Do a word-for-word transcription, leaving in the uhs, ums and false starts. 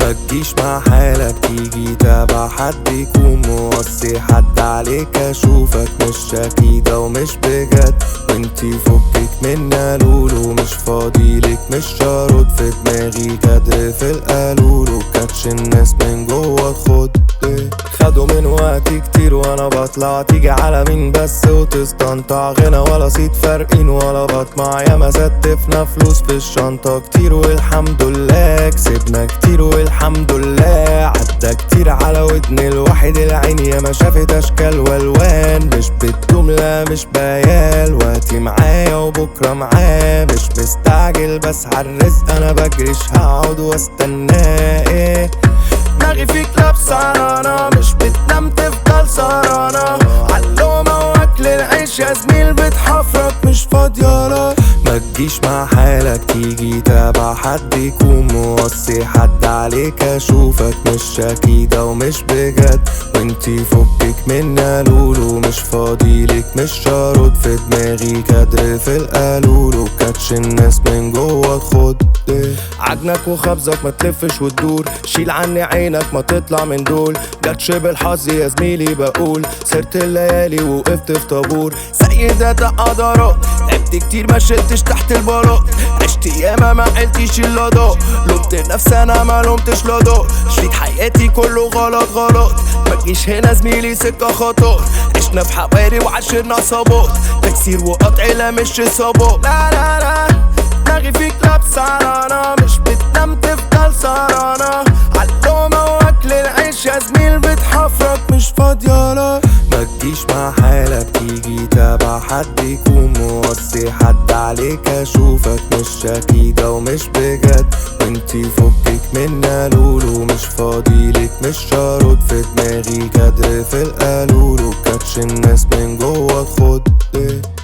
ما تجيش مع حالك تيجي تابع حد يكون موصي حد عليك اشوفك مش اكيد ومش بجد، وانتي فكك منا لولو مش فاضيلك مش شارد في دماغي كدر في القالولو كاتش الناس من جوه تخد خدوا من وقتي كتير وانا بطلع تيجي على مين بس وتستنطع غنى ولا صيت فارقين ولا بطمع يا ما ستفنا فلوس في الشنطة كتير والحمد لله كسبنا كتير والحمد لله عدى كتير على ودن الواحد العين يا ما شافت اشكال والوان مش بالجملة مش بيال وقتي معايا وبكرة معاه مش مستعجل بس عالرزق انا بجريش هقعد واستناه ايه دماغي فيك لابسة رانا مش بتنام تفضل سهرانة علومة واكل العيش يا زميل بتحفرك مش فاضيالك ما تجيش مع حالك تيجي تابع حد يكون موصي حد عليك اشوفك مش اكيد ومش بجد، وانتي فكك منا لولو مش فاضيلك مش شارد في دماغي كدر في القالولو كاتش الناس من جوه تخد عجنك وخبزك ما تلفش وتدور شيل عني عينك ما تطلع من دول جاتش بالحظ يا زميلي بقول سرت الليالي وقفت في طابور سيدات قدرات تعبت كتير ما شلتش تحت البلاط عشت ياما ما عيلتيش الا ضوء لومت نفسي انا ما لومتش لا ضوء شريط حياتي كله غلط غلط ما تجيش هنا زميلي سكه خطر عشنا في حواري وعشرنا صابات تكسير وقطع لا مش اصابات لا لا لا دماغي فيك لابسة رانا مش بتنام تفضل سهرانة علومة واكل العيش يا زميل بتحفرك مش فاضيالك ما تجيش مع حالك تيجي تابع حد يكون موصي حد عليك اشوفك مش اكيد ومش بجد، وانتي فكك منا لولو مش فاضيلك مش شارد في دماغي كدر في القالولو كاتش الناس من جوه تخد